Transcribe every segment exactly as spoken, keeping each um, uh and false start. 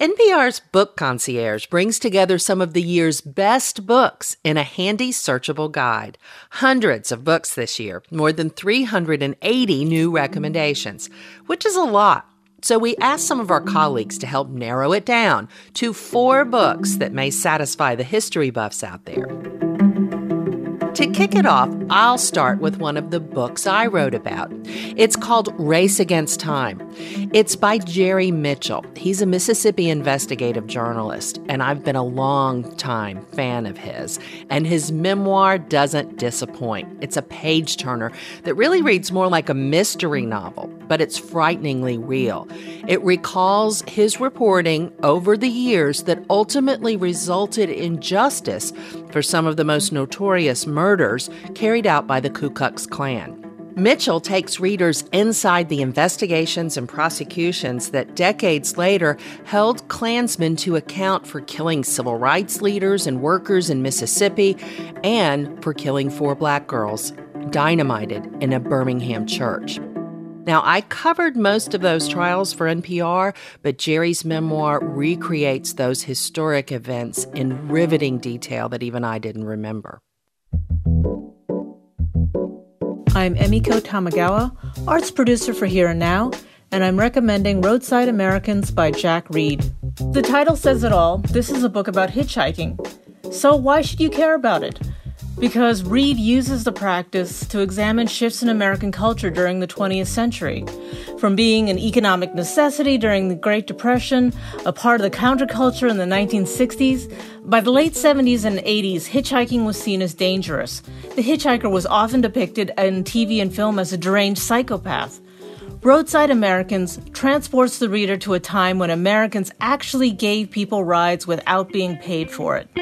N P R's Book Concierge brings together some of the year's best books in a handy, searchable guide. Hundreds of books this year, more than three hundred eighty new recommendations, which is a lot. So we asked some of our colleagues to help narrow it down to four books that may satisfy the history buffs out there. To kick it off, I'll start with one of the books I wrote about. It's called Race Against Time. It's by Jerry Mitchell. He's a Mississippi investigative journalist, and I've been a long-time fan of his. And his memoir doesn't disappoint. It's a page-turner that really reads more like a mystery novel, but it's frighteningly real. It recalls his reporting over the years that ultimately resulted in justice for some of the most notorious murders carried out by the Ku Klux Klan. Mitchell takes readers inside the investigations and prosecutions that decades later held Klansmen to account for killing civil rights leaders and workers in Mississippi and for killing four black girls dynamited in a Birmingham church. Now, I covered most of those trials for N P R, but Jerry's memoir recreates those historic events in riveting detail that even I didn't remember. I'm Emiko Tamagawa, arts producer for Here and Now, and I'm recommending Roadside Americans by Jack Reed. The title says it all. This is a book about hitchhiking. So why should you care about it? Because Reed uses the practice to examine shifts in American culture during the twentieth century. From being an economic necessity during the Great Depression, a part of the counterculture in the nineteen sixties, by the late seventies and eighties, hitchhiking was seen as dangerous. The hitchhiker was often depicted in T V and film as a deranged psychopath. Roadside Americans transports the reader to a time when Americans actually gave people rides without being paid for it.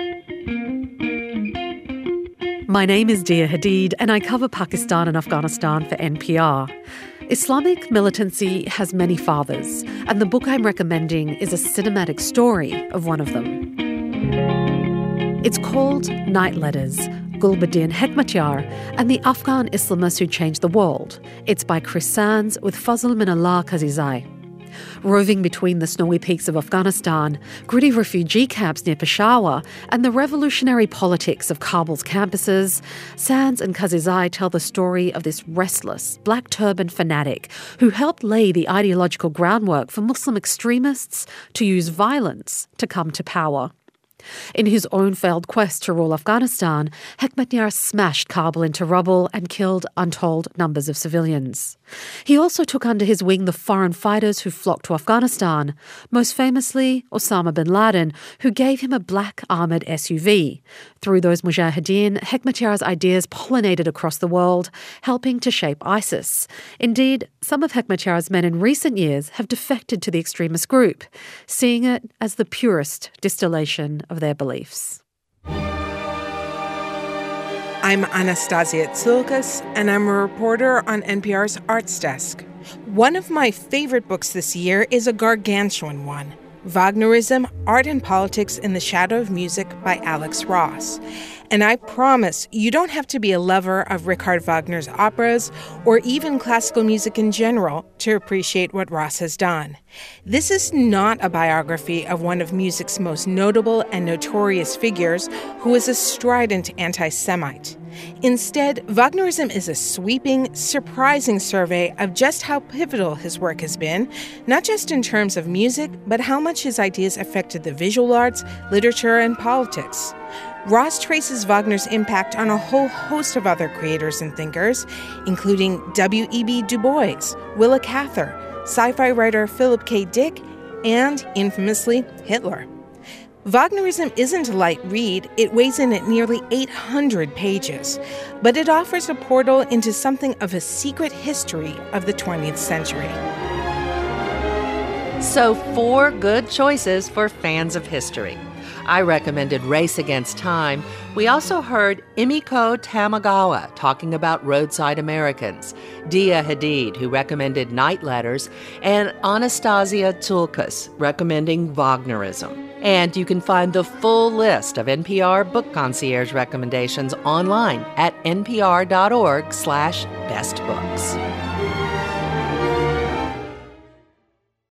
My name is Dia Hadid, and I cover Pakistan and Afghanistan for N P R. Islamic militancy has many fathers, and the book I'm recommending is a cinematic story of one of them. It's called Night Letters, Gulbuddin Hekmatyar and the Afghan Islamists Who Changed the World. It's by Chris Sands with Fazl Minallah Kazizai. Roving between the snowy peaks of Afghanistan, gritty refugee camps near Peshawar, and the revolutionary politics of Kabul's campuses, Sands and Kazizai tell the story of this restless, black turban fanatic who helped lay the ideological groundwork for Muslim extremists to use violence to come to power. In his own failed quest to rule Afghanistan, Hekmatyar smashed Kabul into rubble and killed untold numbers of civilians. He also took under his wing the foreign fighters who flocked to Afghanistan, most famously Osama bin Laden, who gave him a black armoured S U V. Through those mujahideen, Hekmatyar's ideas pollinated across the world, helping to shape ISIS. Indeed, some of Hekmatyar's men in recent years have defected to the extremist group, seeing it as the purest distillation of their beliefs. I'm Anastasia Tsilkas, and I'm a reporter on N P R's Arts Desk. One of my favorite books this year is a gargantuan one, Wagnerism, Art and Politics in the Shadow of Music by Alex Ross. And I promise you don't have to be a lover of Richard Wagner's operas or even classical music in general to appreciate what Ross has done. This is not a biography of one of music's most notable and notorious figures who is a strident anti-Semite. Instead, Wagnerism is a sweeping, surprising survey of just how pivotal his work has been, not just in terms of music, but how much his ideas affected the visual arts, literature, and politics. Ross traces Wagner's impact on a whole host of other creators and thinkers, including W E B Du Bois, Willa Cather, sci-fi writer Philip K. Dick, and, infamously, Hitler. Wagnerism isn't a light read. It weighs in at nearly eight hundred pages, but it offers a portal into something of a secret history of the twentieth century. So, four good choices for fans of history. I recommended Race Against Time. We also heard Emiko Tamagawa talking about Roadside Americans, Dia Hadid, who recommended Night Letters, and Anastasia Tsilkas recommending Wagnerism. And you can find the full list of N P R Book Concierge recommendations online at npr.org slash bestbooks.